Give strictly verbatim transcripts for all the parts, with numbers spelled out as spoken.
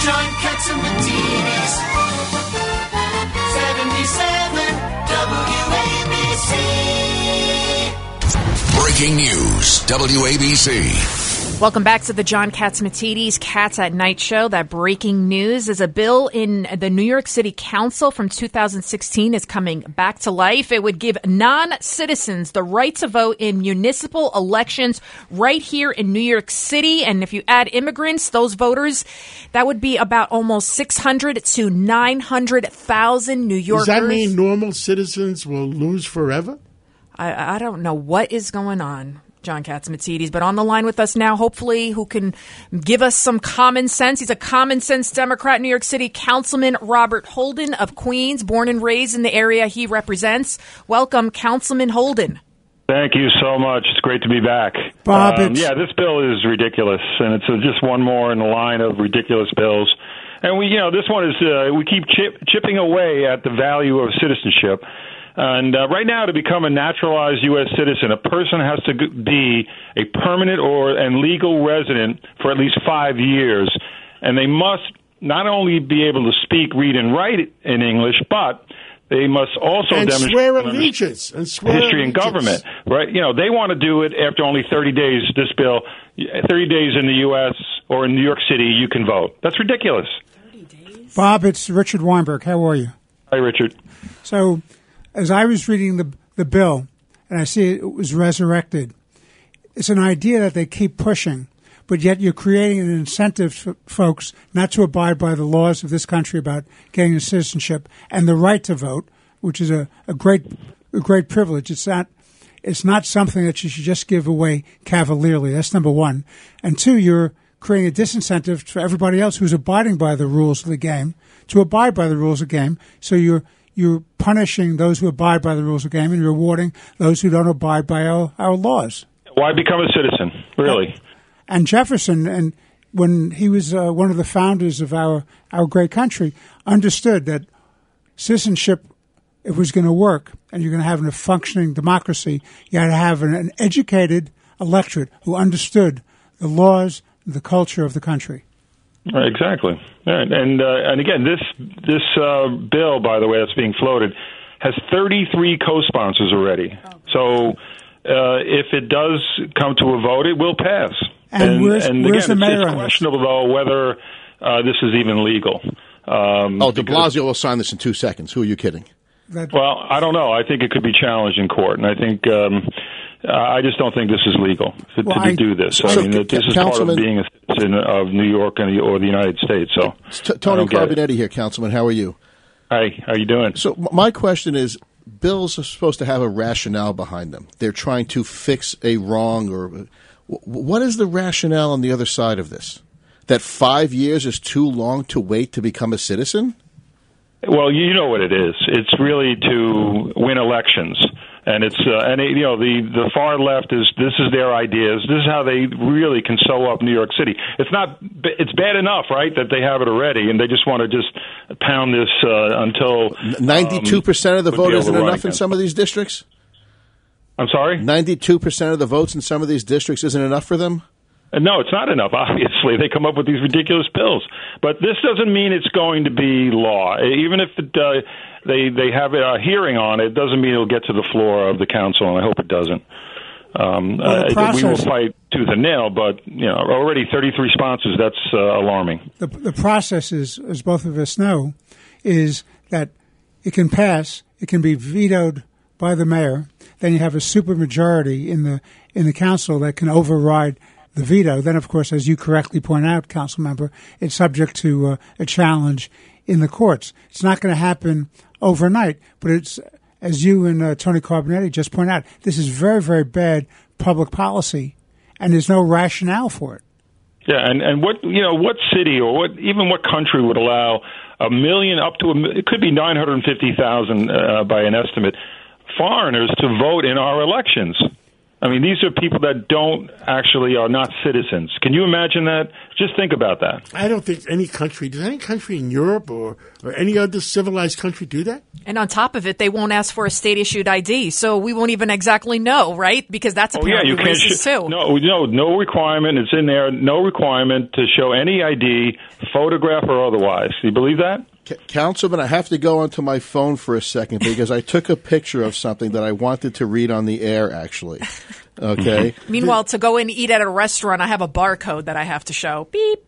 John Catsimatidis, seventy-seven W A B C. Breaking news, W A B C. Welcome back to the John Catsimatidis Cats at Night show. That breaking news is a bill in the New York City Council from two thousand sixteen is coming back to life. It would give non-citizens the right to vote in municipal elections right here in New York City. And if you add immigrants, those voters, that would be about almost six hundred to nine hundred thousand New Yorkers. Does that mean normal citizens will lose forever? I, I don't know what is going on, John Catsimatidis, but on the line with us now, hopefully, who can give us some common sense. He's a common sense Democrat, New York City Councilman Robert Holden of Queens, born and raised in the area he represents. Welcome, Councilman Holden. Thank you so much. It's great to be back. Bob, um, yeah, this bill is ridiculous, and it's uh, just one more in the line of ridiculous bills. And we, you know, this one is uh, we keep chip, chipping away at the value of citizenship. And uh, right now, to become a naturalized U S citizen, a person has to be a permanent or and legal resident for at least five years. And they must not only be able to speak, read, and write in English, but they must also and demonstrate swear allegiance and swear history and government. Right? You know, they want to do it after only thirty days. This bill, thirty days in the U S or in New York City, you can vote. That's ridiculous. thirty days? Bob, it's Richard Weinberg. How are you? Hi, Richard. So, as I was reading the the bill, and I see it was resurrected, it's an idea that they keep pushing, but yet you're creating an incentive for folks not to abide by the laws of this country about getting a citizenship and the right to vote, which is a, a great a great privilege. It's not it's not something that you should just give away cavalierly. That's number one. And two, you're creating a disincentive for everybody else who's abiding by the rules of the game to abide by the rules of the game. So you're You're punishing those who abide by the rules of the game and rewarding those who don't abide by our, our laws. Why become a citizen, really? And Jefferson, and when he was uh, one of the founders of our, our great country, understood that citizenship, if it was going to work and you're going to have a functioning democracy, you had to have an, an educated electorate who understood the laws and the culture of the country. Right, exactly. Right. And uh, and again, this this uh, bill, by the way, that's being floated, has thirty-three co-sponsors already. Oh. So uh, if it does come to a vote, it will pass. And, and where's, and where's again, the mayor it's, it's on questionable, though, whether uh, this is even legal. Um, oh, de Blasio will sign this in two seconds. Who are you kidding? That, well, I don't know. I think it could be challenged in court, and I think um, uh, I just don't think this is legal to, well, to I, do this. So, I mean, this is part of being a citizen of New York and the, or the United States. So, T- Tony Carbonetti here, Councilman. How are you? Hi. How are you doing? So, my question is: bills are supposed to have a rationale behind them. They're trying to fix a wrong, or what is the rationale on the other side of this? That five years is too long to wait to become a citizen? Well, you know what it is. It's really to win elections, and it's uh, and it, you know the the far left is this is their ideas. This is how they really can sew up New York City. It's not. It's bad enough, right, that they have it already, and they just want to just pound this uh, until ninety-two percent um, of the vote isn't enough in again. some of these districts. I'm sorry. Ninety-two percent of the votes in some of these districts isn't enough for them. No, it's not enough, obviously. They come up with these ridiculous bills. But this doesn't mean it's going to be law. Even if it, uh, they they have a hearing on it, doesn't mean it'll get to the floor of the council, and I hope it doesn't. Um, well, uh, we will fight tooth and nail, but you know, already thirty-three sponsors, that's uh, alarming. The, the process is, as both of us know, is that it can pass, it can be vetoed by the mayor, then you have a supermajority in the in the council that can override the veto. Then, of course, as you correctly point out, council member, it's subject to uh, a challenge in the courts. It's not going to happen overnight, but it's, as you and uh, Tony Carbonetti just point out, this is very, very bad public policy, and there's no rationale for it. Yeah, and, and what you know, what city or what even what country would allow a million up to a it could be nine hundred fifty thousand uh, by an estimate foreigners to vote in our elections? I mean, these are people that don't actually are not citizens. Can you imagine that? Just think about that. I don't think any country, does any country in Europe or, or any other civilized country do that? And on top of it, they won't ask for a state-issued I D, so we won't even exactly know, right? Because that's Oh, yeah, apparently you can't. racist, sh- too. No, no, no requirement. It's in there. No requirement to show any I D, photograph or otherwise. Do you believe that? C- Councilman, I have to go onto my phone for a second because I took a picture of something that I wanted to read on the air, actually. Okay. Meanwhile, to go and eat at a restaurant, I have a barcode that I have to show. Beep.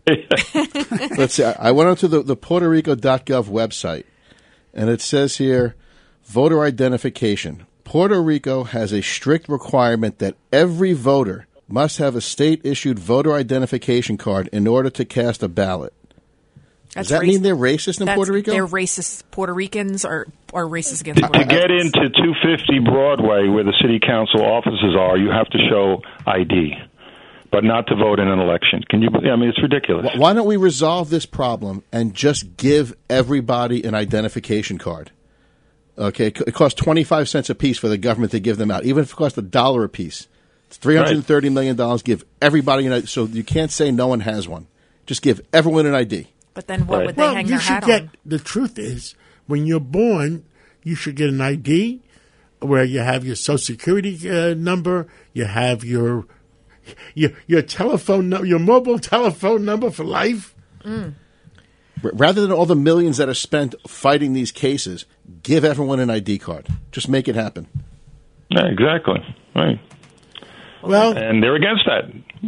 Let's see. I I went onto the, the Puerto Rico dot gov website, and it says here, voter identification. Puerto Rico has a strict requirement that every voter must have a state-issued voter identification card in order to cast a ballot. That's Does that raci- mean they're racist in that's- Puerto Rico? They're racist Puerto Ricans or, or racist against To Puerto Ricans. get into two fifty Broadway, where the city council offices are, you have to show I D, but not to vote in an election. Can you? I mean, it's ridiculous. Wh- Why don't we resolve this problem and just give everybody an identification card? Okay, it co- it costs twenty-five cents a piece for the government to give them out, even if it costs a dollar a piece. It's three hundred thirty million dollars. Give everybody an I D. So you can't say no one has one. Just give everyone an I D. But then what Right. would they Well, hang you their should hat get, on? the truth is, when you're born, you should get an I D where you have your social security uh, number, you have your your your telephone, no- your mobile telephone number for life. R- Rather than all the millions that are spent fighting these cases, give everyone an I D card. Just make it happen. Yeah, exactly. Right. Well, And they're against that.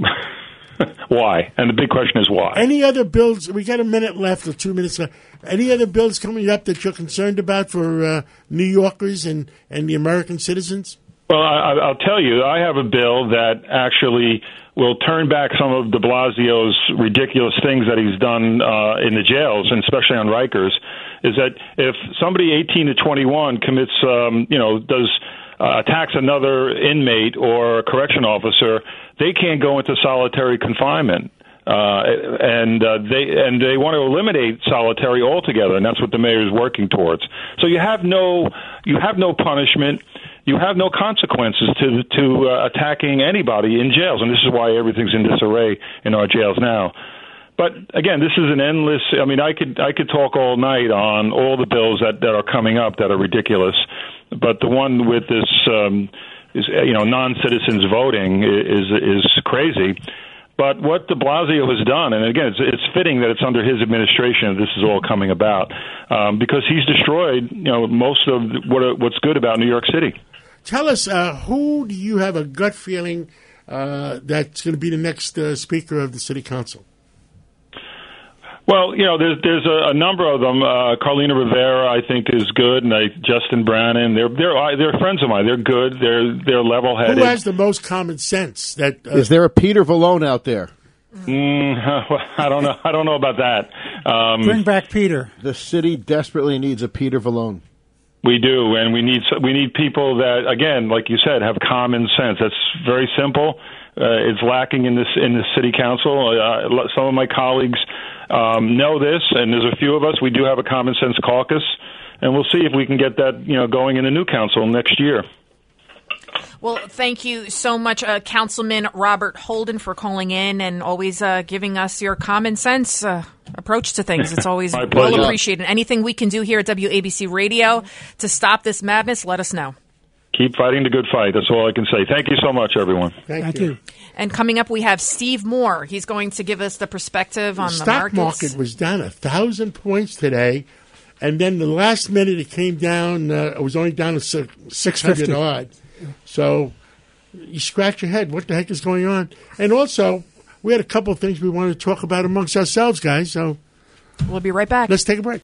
Why? And the big question is why? any other bills? We got a minute left or two minutes left. Any other bills coming up that you're concerned about for uh, New Yorkers and, and the American citizens? Well, I, I'll tell you, I have a bill that actually will turn back some of de Blasio's ridiculous things that he's done uh, in the jails, and especially on Rikers, is that if somebody eighteen to twenty-one commits, um, you know, does uh, attacks another inmate or a correction officer, they can't go into solitary confinement. Uh, and uh, they and they want to eliminate solitary altogether, and that's what the mayor is working towards. So you have no you have no punishment, you have no consequences to to uh, attacking anybody in jails, and this is why everything's in disarray in our jails now. But again, this is an endless. I mean, I could I could talk all night on all the bills that, that are coming up that are ridiculous, but the one with this um, is you know non-citizens voting is is crazy. But what de Blasio has done, and again, it's, it's fitting that it's under his administration that this is all coming about, um, because he's destroyed, you know, most of what what's good about New York City. Tell us, uh, who do you have a gut feeling uh, that's going to be the next uh, Speaker of the City Council? Well, you know, there's there's a, a number of them. Uh, Carlina Rivera, I think, is good, and I, Justin Brannan. They're they're I- they're friends of mine. They're good. They're they're level-headed. Who has the most common sense? That uh, Is there a Peter Vallone out there? Mm, I don't know. I don't know about that. Um, Bring back Peter. The city desperately needs a Peter Vallone. We do, and we need we need people that, again, like you said, have common sense. That's very simple. Uh, it's lacking in this in the city council. Uh, some of my colleagues um, know this, and there's a few of us. We do have a common sense caucus, and we'll see if we can get that, you know, going in the new council next year. Well, thank you so much, uh, Councilman Robert Holden, for calling in and always uh, giving us your common sense uh, approach to things. It's always My well pleasure. appreciated. Anything we can do here at W A B C Radio to stop this madness, let us know. Keep fighting the good fight. That's all I can say. Thank you so much, everyone. thank, Thank you. you. And coming up, we have Steve Moore. He's going to give us the perspective on The the stock markets. market was down a thousand points today, and then the last minute it came down. Uh, it was only down to six hundred fifty. odd. So you scratch your head. What the heck is going on? And also, we had a couple of things we wanted to talk about amongst ourselves, guys. So We'll be right back. let's take a break.